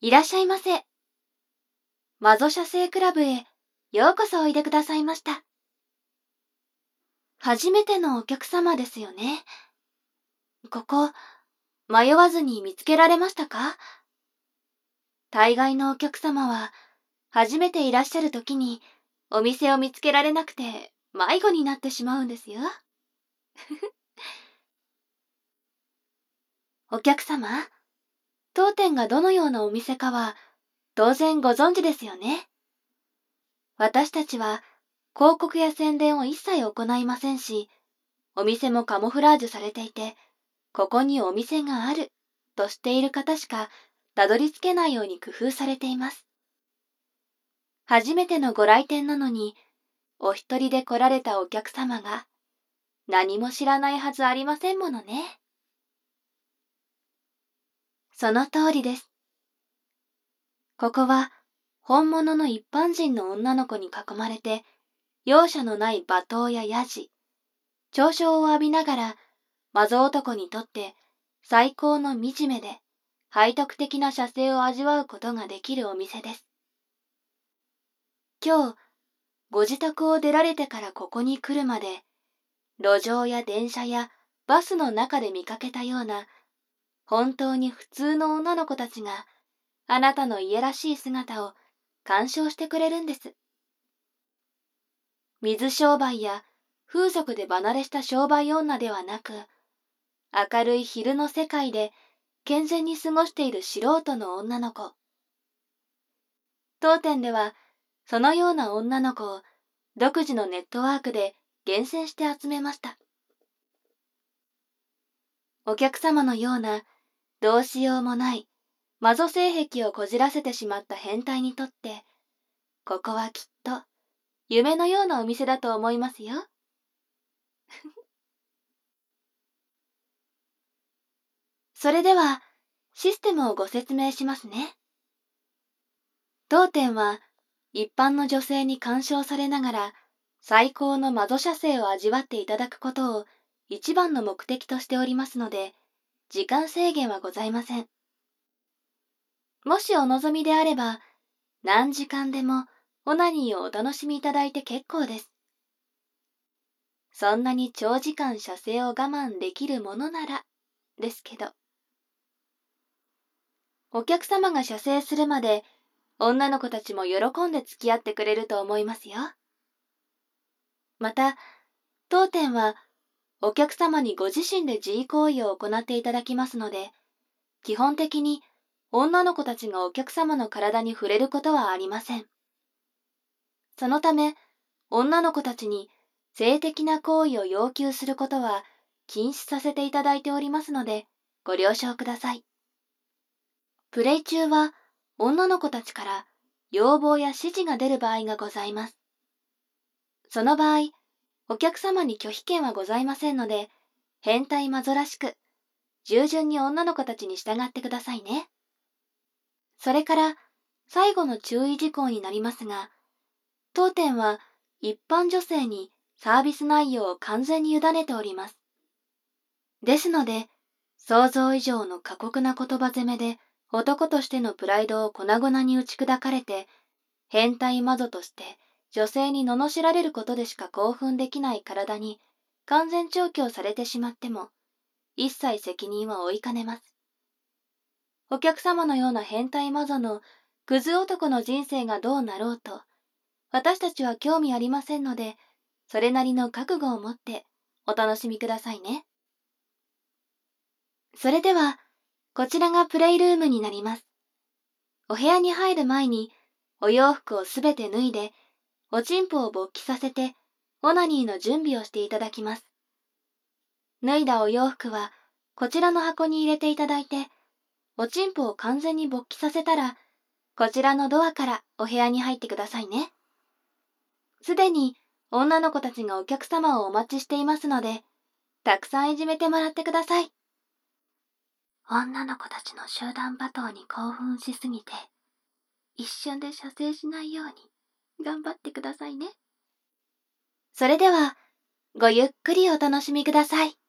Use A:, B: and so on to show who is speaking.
A: いらっしゃいませ。マゾ写生クラブへようこそおいでくださいました。初めてのお客様ですよね。ここ、迷わずに見つけられましたか？大概のお客様は、初めていらっしゃるときにお店を見つけられなくて迷子になってしまうんですよ。お客様、当店がどのようなお店かは当然ご存知ですよね。私たちは広告や宣伝を一切行いませんし、お店もカモフラージュされていて、ここにお店があるとしている方しかたどり着けないように工夫されています。初めてのご来店なのに、お一人で来られたお客様が何も知らないはずありませんものね。その通りです。ここは本物の一般人の女の子に囲まれて、容赦のない罵倒やヤジ、嘲笑を浴びながら、マゾ男にとって最高の惨めで背徳的な写生を味わうことができるお店です。今日、ご自宅を出られてからここに来るまで、路上や電車やバスの中で見かけたような、本当に普通の女の子たちがあなたのいやらしい姿を鑑賞してくれるんです。水商売や風俗で離れした商売女ではなく、明るい昼の世界で健全に過ごしている素人の女の子。当店ではそのような女の子を独自のネットワークで厳選して集めました。お客様のようなどうしようもないマゾ性癖をこじらせてしまった変態にとって、ここはきっと夢のようなお店だと思いますよ。それではシステムをご説明しますね。当店は一般の女性に鑑賞されながら最高のマゾ写生を味わっていただくことを一番の目的としておりますので、時間制限はございません。もしお望みであれば、何時間でもオナニーをお楽しみいただいて結構です。そんなに長時間射精を我慢できるものならですけど。お客様が射精するまで女の子たちも喜んで付き合ってくれると思いますよ。また、当店はお客様にご自身で自慰行為を行っていただきますので、基本的に女の子たちがお客様の体に触れることはありません。そのため、女の子たちに性的な行為を要求することは禁止させていただいておりますので、ご了承ください。プレイ中は女の子たちから要望や指示が出る場合がございます。その場合、お客様に拒否権はございませんので、変態マゾらしく、従順に女の子たちに従ってくださいね。それから、最後の注意事項になりますが、当店は一般女性にサービス内容を完全に委ねております。ですので、想像以上の過酷な言葉攻めで男としてのプライドを粉々に打ち砕かれて、変態マゾとして女性に罵られることでしか興奮できない体に完全調教されてしまっても、一切責任は負いかねます。お客様のような変態マゾのクズ男の人生がどうなろうと、私たちは興味ありませんので、それなりの覚悟を持ってお楽しみくださいね。それでは、こちらがプレイルームになります。お部屋に入る前に、お洋服をすべて脱いで、おちんぽを勃起させて、オナニーの準備をしていただきます。脱いだお洋服は、こちらの箱に入れていただいて、おちんぽを完全に勃起させたら、こちらのドアからお部屋に入ってくださいね。すでに女の子たちがお客様をお待ちしていますので、たくさんいじめてもらってください。女の子たちの集団罵倒に興奮しすぎて、一瞬で射精しないように頑張ってくださいね。それでは、ごゆっくりお楽しみください。